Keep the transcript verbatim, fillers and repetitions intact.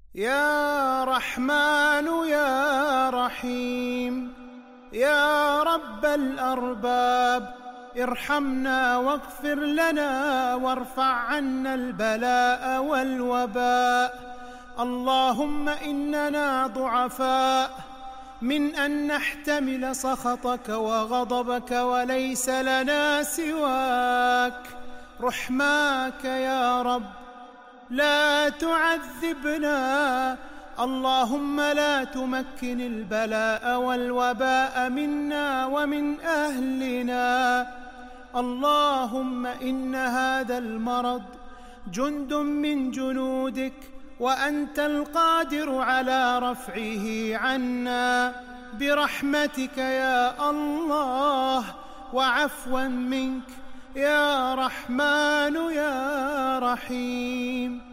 يا رحمن يا رحيم يا رب الأرباب، ارحمنا واغفر لنا وارفع عنا البلاء والوباء. اللهم إننا ضعفاء من أن نحتمل سخطك وغضبك، وليس لنا سواك. رحماك يا رب، لا تعذبنا. اللهم لا تمكن البلاء والوباء منا ومن أهلنا. اللهم إن هذا المرض جند من جنودك، وأنت القادر على رفعه عنا برحمتك يا الله، وعفوا منك يا رحمن يا رحيم.